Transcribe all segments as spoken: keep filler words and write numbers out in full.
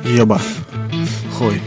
Еба. Хуй.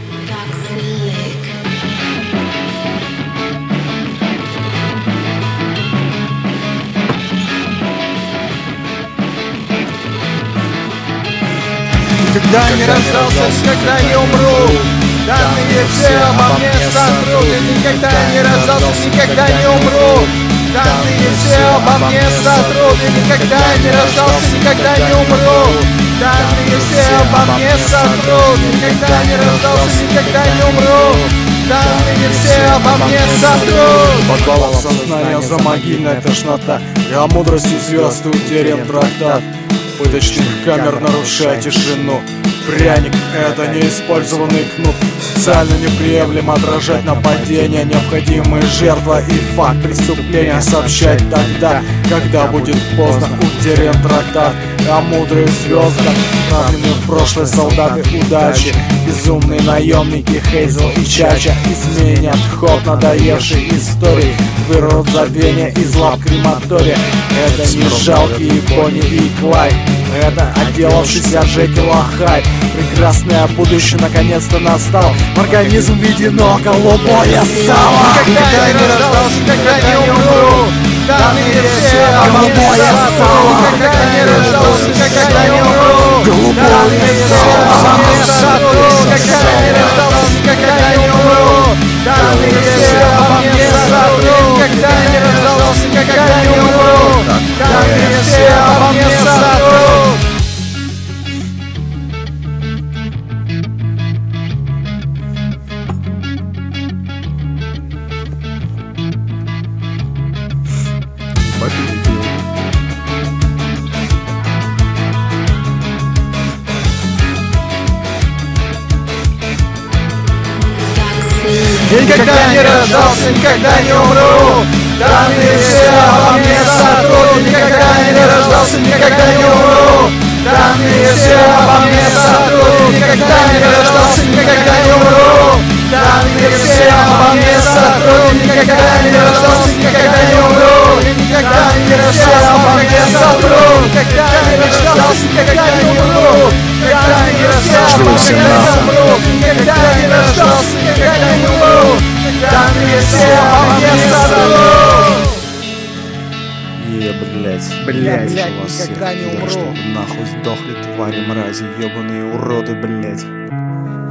Когда не рождался, никогда не умру. Данные все обо мне сотрут. Я никогда не рождался, никогда не умру. Данные все обо мне сотрут. Я никогда не рождался, никогда не умру. Данные все обо мне сотрут. Никогда не рождался, никогда не умру. Данные все обо мне сотрут. Подвалов сознания за могильная тошнота. Я мудростью звезд утерян трактат. Пыточных камер нарушая тишину. Пряник — это неиспользованный кнут. Социально неприемлем отражать нападение. Необходимая жертва и факт преступления сообщать тогда, когда будет поздно. Утерян трактат, а мудрые звезды направлены в прошлое солдаты удачи. Безумные наемники Хейзел и Чача изменят ход надоевшей истории. Вырвут забвение из лап крематория. Это не жалкие Бонни и Клайд. Это отделавшийся Джекил и Хайд. Прекрасное будущее наконец-то настало. В организм введено голубое сало. Никогда не рождался, никогда не умру. Данные все обо мне сотрут. Никогда не рождался, никогда не умру. Данные все обо мне сотрут. Никогда не рождался, никогда не умру. Данные все обо мне сотрут. Никогда не рождался, никогда не умру. Данные все обо мне сотрут. Никогда не рождался, никогда не умру. Данные все обо мне сотрут. Никогда не рождался, никогда не умру. Данные все обо мне сотрут. Никогда не рождался, никогда не умру. Данные все обо мне сотрут. Никогда не рождался, никогда не умру. Никогда не все обо мне сотрут. Никогда не рождался, никогда не умру. Никогда не рождался, никогда не умру. Никогда не рождался, никогда не умру. Данные все обо мне сотрут. Е, блять, Блядь, ненавижу блядь, вас никогда всех. не Да умру. чтоб нахуй сдохли твари, мрази, ебаные уроды, блять.